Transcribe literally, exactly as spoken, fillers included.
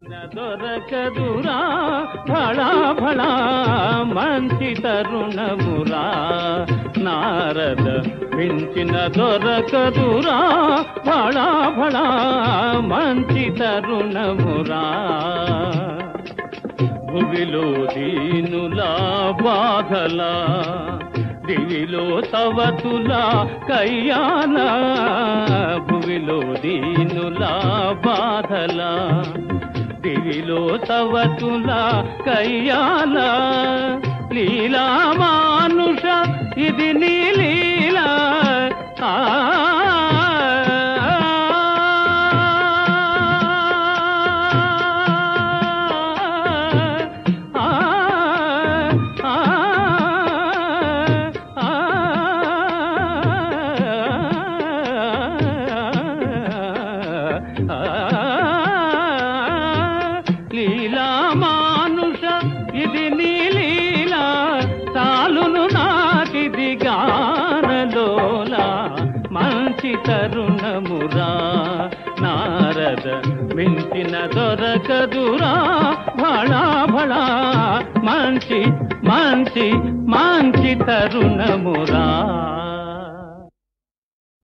దొరకదురా భళా భళా మంచి తరుణమురా నారద మించిన దొరకదురా భళా భళా మంచి తరుణమురా భువిలో దీనులా బాధలా దివిలో తవతులా కయ్యాల భువిలో దీనులా బాధలా దివిలో తవతులా కయ్యాల లీలా మానుష ఇది నీ లీలా ఆ లీలా మానుష ఇది నీ లీలా చాలును నాకిది గానలోలా మంచి తరుణమురా నారద మించిన దొరకదురా భళా భళా మంచి మంచి మంచి తరుణమురా.